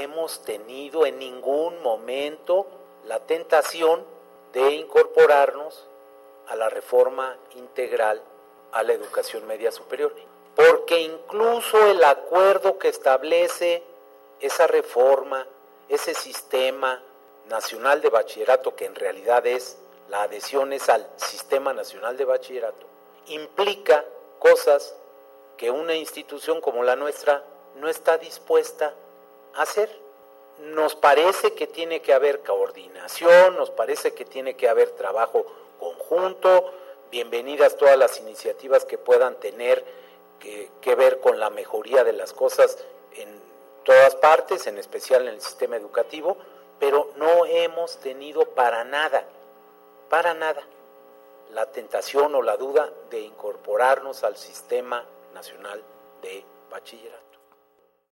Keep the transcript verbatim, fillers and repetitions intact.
hemos tenido en ningún momento la tentación de incorporarnos a la reforma integral a la educación media superior, porque incluso el acuerdo que establece esa reforma, ese sistema nacional de bachillerato, que en realidad es la adhesión es al Sistema Nacional de Bachillerato, implica cosas que una institución como la nuestra no está dispuesta a hacer. Nos parece que tiene que haber coordinación, nos parece que tiene que haber trabajo conjunto, bienvenidas todas las iniciativas que puedan tener que, que ver con la mejoría de las cosas en todas partes, en especial en el sistema educativo, pero no hemos tenido para nada, para nada, la tentación o la duda de incorporarnos al Sistema Nacional de Bachillerato.